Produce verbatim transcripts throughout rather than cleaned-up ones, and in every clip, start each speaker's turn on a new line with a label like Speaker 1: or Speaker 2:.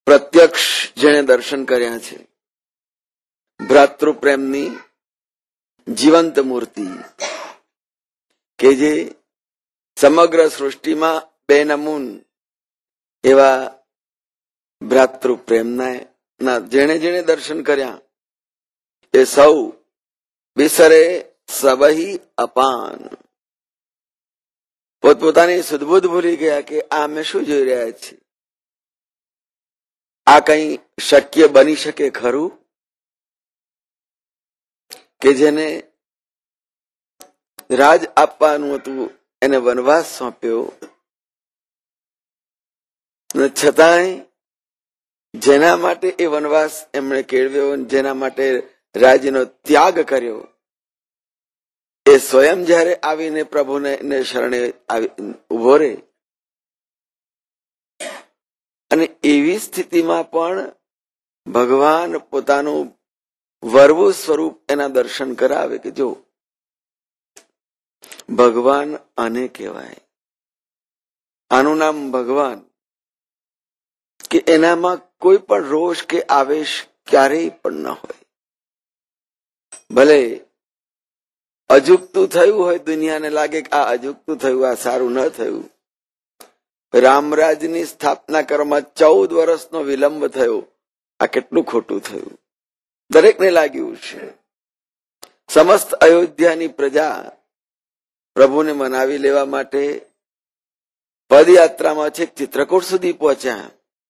Speaker 1: પ્રત્યક્ષ જેણે દર્શન કર્યા છે, ભ્રાતૃ પ્રેમની જીવંત મૂર્તિ કે જે સમગ્ર સૃષ્ટિમાં બે નમૂન એવા ભ્રાતૃ પ્રેમના જેણે જેણે દર્શન કર્યા એ સૌ વિસરે સબહી અપાન, પોતપોતાની સુધબુધ ભૂલી ગયા કે આ અમે શું જોઈ રહ્યા છીએ, આ કઈ શક્ય બની શકે ખરું? કે જેને રાજ આપવાનું હતું એને વનવાસ સોંપ્યો, છતાંય જેના માટે એ વનવાસ એમણે કેળવ્યો, જેના માટે રાજ્યનો ત્યાગ કર્યો, એ સ્વયં જયારે આવીને પ્રભુને શરણે ઉભો રહે અને એવી સ્થિતિમાં પણ ભગવાન પોતાનું વરવું સ્વરૂપ એના દર્શન કરાવે કે જો ભગવાન આને કહેવાય, આનું નામ ભગવાન, કે એનામાં કોઈ પણ રોષ કે આવેશ ક્યારેય પણ ન હોય. ભલે અજુકતું થયું હોય, દુનિયાને લાગે કે આ અજુકતું થયું, આ સારું ન થયું. રામરાજની સ્થાપના કરવામાં ચૌદ વર્ષનો વિલંબ થયો, આ કેટલું ખોટું થયું, દરેકને લાગ્યું છે. સમસ્ત અયોધ્યાની પ્રજા પ્રભુને મનાવી લેવા માટે પદયાત્રામાં છેક ચિત્રકૂટ સુધી પહોંચ્યા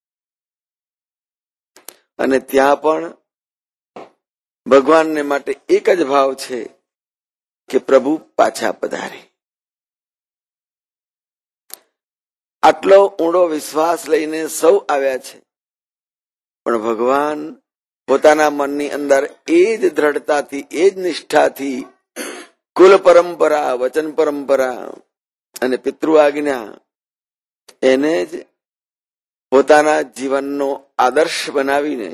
Speaker 1: અને ત્યાં પણ ભગવાનને માટે એક જ ભાવ છે કે પ્રભુ પાછા પધારે. આટલો ઊંડો વિશ્વાસ લઈને સૌ આવ્યા છે, પણ ભગવાન પોતાના મનની અંદર એ જ દ્રઢતાથી, એ જ નિષ્ઠાથી કુલ પરંપરા, વચન પરંપરા અને પિતૃ આજ્ઞા એને જ પોતાના જીવનનો આદર્શ બનાવીને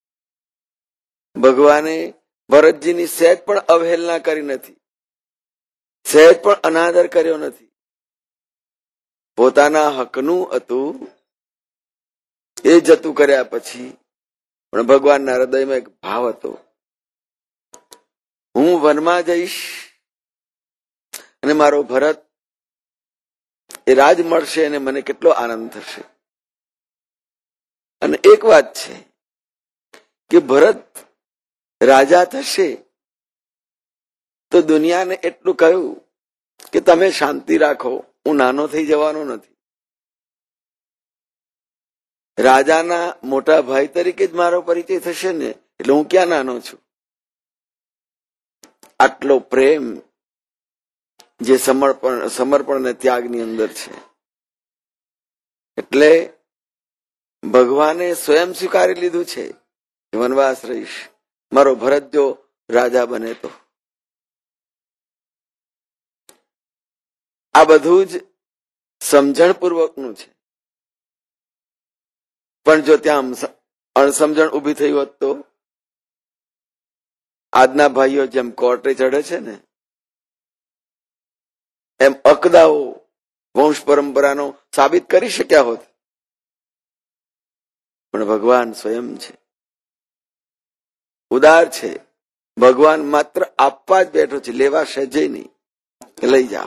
Speaker 1: ભગવાને ભરતજીની સહેજ પણ અવહેલના કરી નથી, સહેજ પણ અનાદર કર્યો નથી. પોતાના હકનું હતું એ જતું કર્યા પછી પણ ભગવાનના હૃદયમાં એક ભાવ હતો, હું વનમાં જઈશ અને મારો ભરત એ રાજ મળશે અને મને કેટલો આનંદ થશે. અને એક વાત છે કે ભરત રાજા થશે તો દુનિયાને એટલું કહ્યું કે તમે શાંતિ રાખો, હું નાનો થઈ જવાનો નથી. રાજાના મોટા ભાઈ તરીકે જ મારો પરિચય થશે ને, એટલે હું ક્યાં નાનો છું. આટલો પ્રેમ જે સમર્પણ સમર્પણ અને ત્યાગની અંદર છે. એટલે ભગવાને સ્વયં સ્વીકારી લીધું છે કે વનવાસ રહીશ, મારો ભરત જો રાજા બને તો. આ બધું જ સમજણપૂર્વકનું છે, પણ જો ત્યાં અણસમજણ ઉભી થઈ હોત તો આજના ભાઈઓ જેમ કોર્ટે ચડે છે ને એમ અકદાઓ વંશ પરંપરાનો સાબિત કરી શક્યા હોત. પણ ભગવાન સ્વયં છે, ઉદાર છે. ભગવાન માત્ર આપવા જ બેઠો છે, લેવા સહેજે નહીં કે લઈ જાઓ.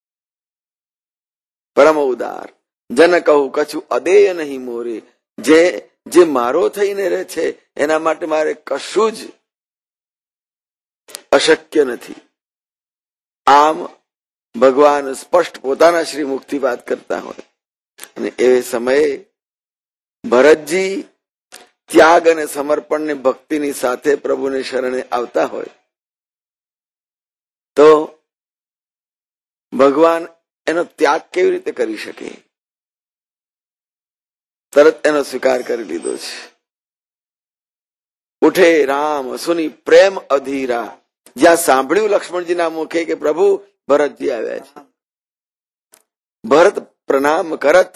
Speaker 1: પરમ ઉદાર જન કહું કછું અદેય નહીં મોરે, જે જે મારો થઈને રહે છે એના માટે મારે કશું જ અશક્ય નથી. આમ ભગવાન સ્પષ્ટ પોતાના શ્રી મુખથી વાત કરતા હોય અને એ સમયે ભરતજી ત્યાગ અને સમર્પણને ભક્તિની સાથે પ્રભુને શરણે આવતા હોય તો ભગવાન એનો ત્યાગ કેવી રીતે કરી શકે? તરત એનો સ્વીકાર કરી લીધો છે. ઉઠે રામ સુની પ્રેમ અધીરા, જ્યાં સાંભળ્યું લક્ષ્મણજીના મુખે કે પ્રભુ ભરતજી આવ્યા છે, ભરત પ્રણામ કરત,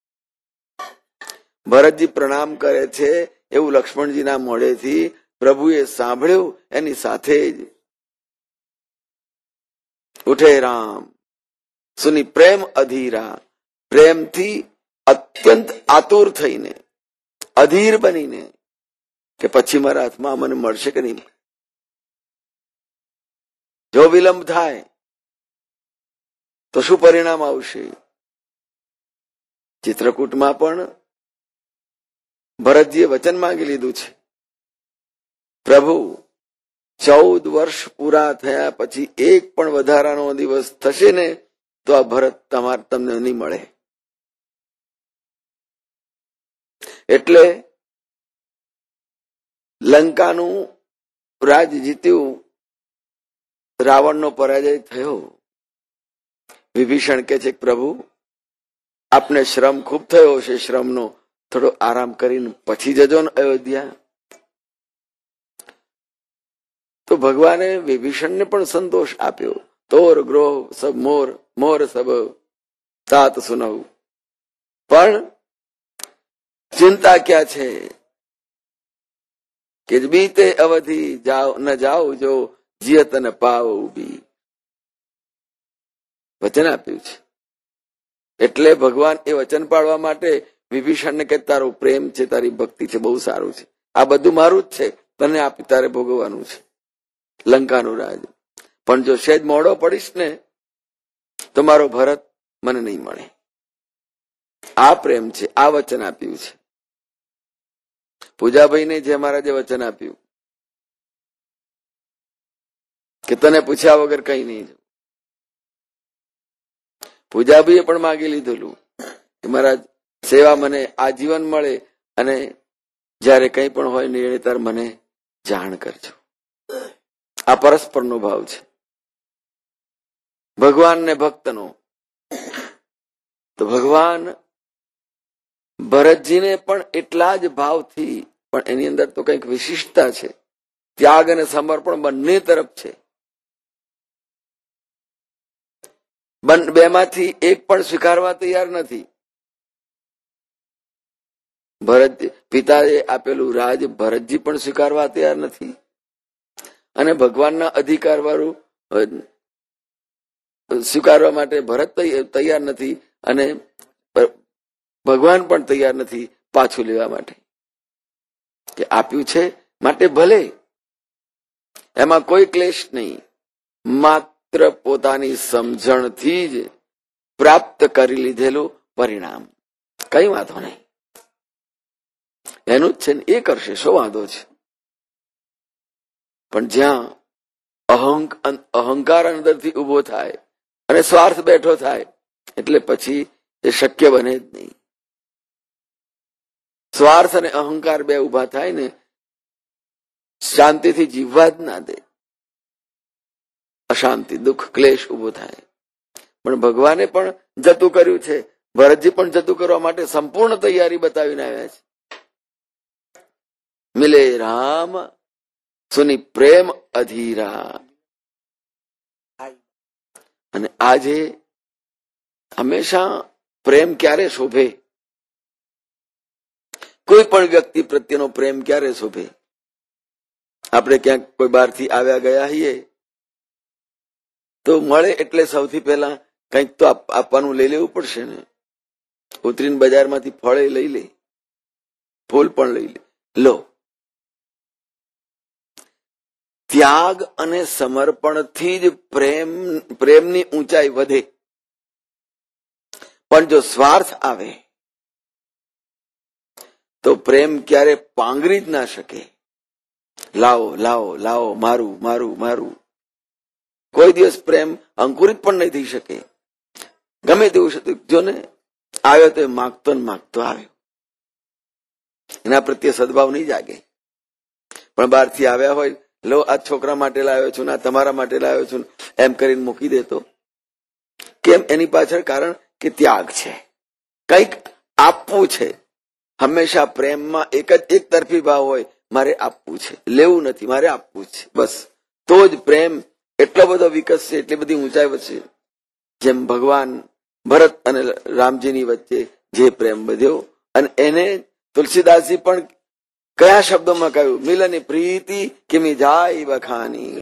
Speaker 1: ભરતજી પ્રણામ કરે છે એવું લક્ષ્મણજીના મોઢેથી પ્રભુએ સાંભળ્યું. એની સાથે જ ઉઠે રામ સુની પ્રેમ અધીરા, પ્રેમથી અત્યંત આતુર થઈને અધીર બનીને કે પછી મારા હાથમાં મને મળશે કે નહીં. જો વિલંબ થાય તો શું પરિણામ આવશે? ચિત્રકૂટમાં પણ ભરતજીએ વચન માંગી લીધું છે, પ્રભુ ચૌદ વર્ષ પૂરા થયા પછી એક પણ વધારાનો દિવસ થશે ને તો આ ભરત તમારે તમને નહીં મળે. એટલે લંકાનું રાજ જીત્યું, રાવણનો પરાજય થયો. વિભીષણ કે છે પ્રભુ આપને શ્રમ ખૂબ થયો છે, શ્રમનો થોડો આરામ કરીને પછી જજો ને અયોધ્યા. તો ભગવાને વિભીષણને પણ સંતોષ આપ્યો. તોર ગ્રોહ સબ મોર મોર સબ તાત સુનવ. પણ ચિંતા ક્યાં છે કે બીતે અવધિ જાઓ ન જાઓ જો જીયત ન પાવ ઉભી. વચન આપ્યું છે. એટલે ભગવાન એ વચન પાળવા માટે વિભીષણને કે તારો પ્રેમ છે, તારી ભક્તિ છે, બહુ સારું છે, આ બધું મારું જ છે, તને આપી તારે ભોગવવાનું છે લંકાનું રાજ. પણ જો સહેજ મોડો પડીશ ને તો મારો ભરત મને નહીં મળે. આ પ્રેમ છે, આ વચન આપ્યું છે. પૂજાભાઈને જે મહારાજે વચન આપ્યું કે તને પૂછ્યા વગર કઈ નહીં. પૂજાભાઈએ પણ માગી લીધેલું કે મહારાજ સેવા મને આજીવન મળે અને જયારે કઈ પણ હોય નિર્ણય તાર મને જાણ કરજો. આ પરસ્પરનો ભાવ છે ભગવાન ને ભક્તનો. તો ભગવાન ભરતજીને પણ એટલા જ ભાવથી, પણ એની અંદર તો કંઈક વિશિષ્ટતા છે. ત્યાગ અને સમર્પણ બંને તરફ છે. બેમાંથી એક પણ સ્વીકારવા તૈયાર નથી. ભરત પિતાએ આપેલું રાજ ભરતજી પણ સ્વીકારવા તૈયાર નથી, અને ભગવાનના અધિકાર વાળું સ્વીકારવા માટે ભરત તૈયાર નથી, અને ભગવાન પણ તૈયાર નથી પાછું લેવા માટે. કે આપ્યું છે માટે ભલે, એમાં કોઈ ક્લેશ નહીં, માત્ર પોતાની સમજણથી જ પ્રાપ્ત કરી લીધેલું પરિણામ, કઈ વાંધો નહીં, એનું જ છે ને એ કરશે, શું વાંધો છે. પણ જ્યાં અહંક અહંકાર અંદરથી ઉભો થાય અને સ્વાર્થ બેઠો થાય એટલે પછી એ શક્ય બને જ નહીં. સ્વાર્થ અને અહંકાર બે ઉભા થાય ને શાંતિથી જીવવા જ ના દે, અશાંતિ, દુઃખ, ક્લેશ ઉભો થાય. પણ ભગવાને પણ જતું કર્યું છે, ભરતજી પણ જતું કરવા માટે સંપૂર્ણ તૈયારી બતાવીને આવ્યા છે. મિલે રામ સુની પ્રેમ અધીરા. અને આજે હંમેશા પ્રેમ ક્યારે શોભે? કોઈ પણ વ્યક્તિ પ્રત્યેનો પ્રેમ ક્યારે શોભે? આપણે ક્યાંક કોઈ બહારથી આવ્યા ગયા હોઈએ તો મળે એટલે સૌથી પહેલા કંઈક તો આપવાનું લઈ લેવું પડશે ને. ઉતરીને બજારમાંથી ફળે લઈ લે, ફૂલ પણ લઈ લે. લો, ત્યાગ અને સમર્પણથી જ પ્રેમ પ્રેમની ઊંચાઈ વધે. પણ જો સ્વાર્થ આવે તો પ્રેમ ક્યારે પાંગરી જ ના શકે. લાવો લાવો લાવો, મારું મારું મારું. કોઈ દિવસ પ્રેમ અંકુરિત પણ નહીં થઈ શકે. ગમે તેવું જો ને આવ્યો તો માગતો ને માગતો આવ્યો, એના પ્રત્યે સદભાવ નહીં જાગે. પણ બહારથી આવ્યા હોય, લો આ છોકરા માટે લાવ્યો છું, આ તમારા માટે લાવ્યો છું, એમ કરીને મૂકી દેતો. કેમ? એની પાછળ કારણ કે ત્યાગ છે, કંઈક આપવું છે. હંમેશા પ્રેમમાં એક જ એક તરફી ભાવ હોય, મારે આપવું છે, લેવું નથી, મારે આપવું છે, બસ. તો જ પ્રેમ એટલો બધો વિકસશે, એટલી બધી ઊંચાઈ વધશે. જેમ ભગવાન ભરત અને રામજીની વચ્ચે જે પ્રેમ વધ્યો, અને એને તુલસીદાસજી પણ કયા શબ્દોમાં કહ્યું? મિલની પ્રીતિ કિમી જાય વખાની.